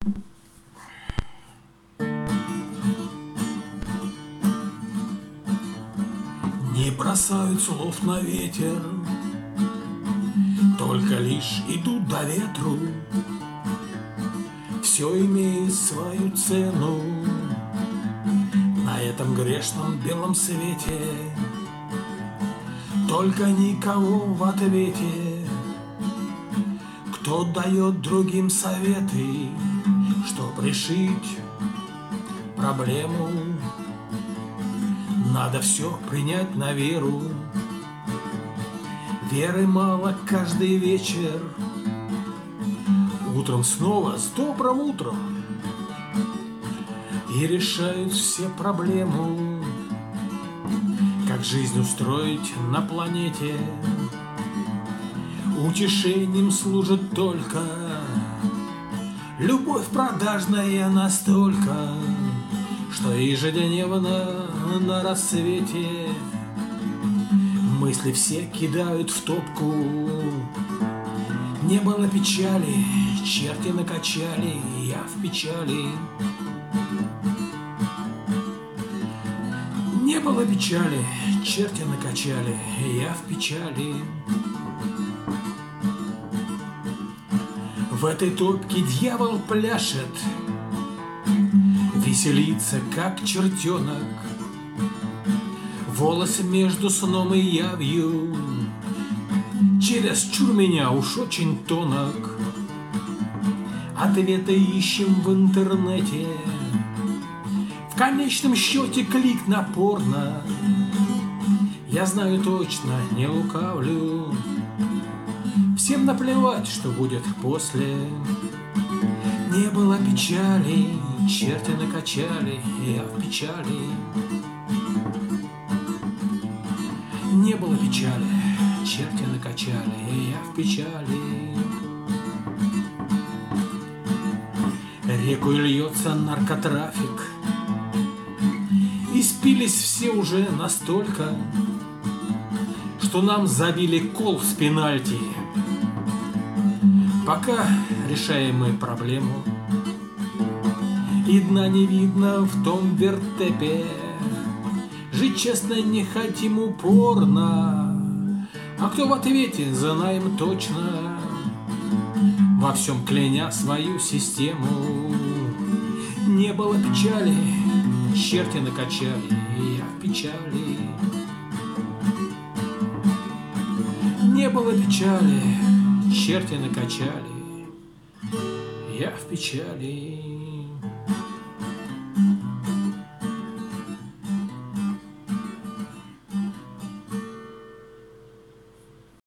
Не бросают слов на ветер, только лишь идут до ветру. Все имеет свою цену на этом грешном белом свете. Только никого в ответе, кто дает другим советы, чтоб решить проблему. Надо все принять на веру. Веры мало каждый вечер. Утром снова с добрым утром и решают все проблему. Как жизнь устроить на планете. Утешением служит только любовь продажная настолько, что ежедневно на рассвете мысли все кидают в топку. Не было печали, черти накачали, я в печали. Не было печали, черти накачали, я в печали. В этой топке дьявол пляшет, веселится, как чертенок. Волосы между сном и явью чересчур меня уж очень тонок. Ответы ищем в интернете, в конечном счете клик на порно. Я знаю точно, не лукавлю, всем наплевать, что будет после. Не было печали, черти накачали, я в печали. Не было печали, черти накачали, я в печали. Рекой льется наркотрафик, и спились все уже настолько, что нам забили кол с пенальти. Пока решаем мы проблему, и дна не видно в том вертепе. Жить честно не хотим упорно, а кто в ответе, знаем точно, во всем кляня свою систему. Не было печали, черти накачали, я в печали. Не было печали, черти накачали, я в печали.